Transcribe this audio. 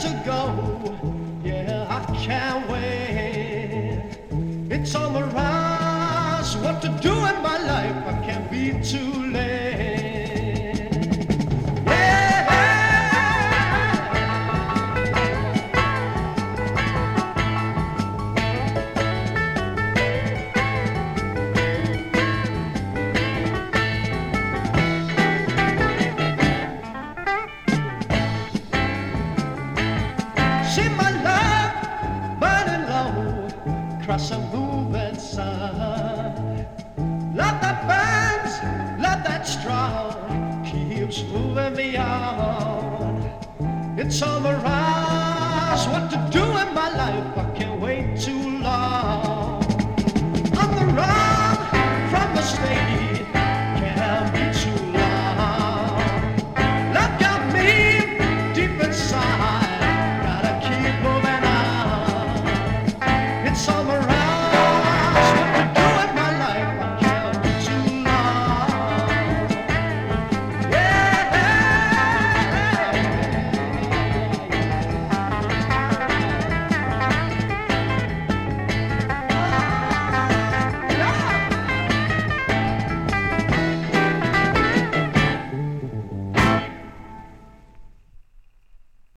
to go. Yeah, I can't wait. It's all mirage. What to do in my life? I can't be too late. Yeah. See my love burning low across a moving sun. Love that burns, love that strong, keeps moving me on. It's all mirage, what to do in my life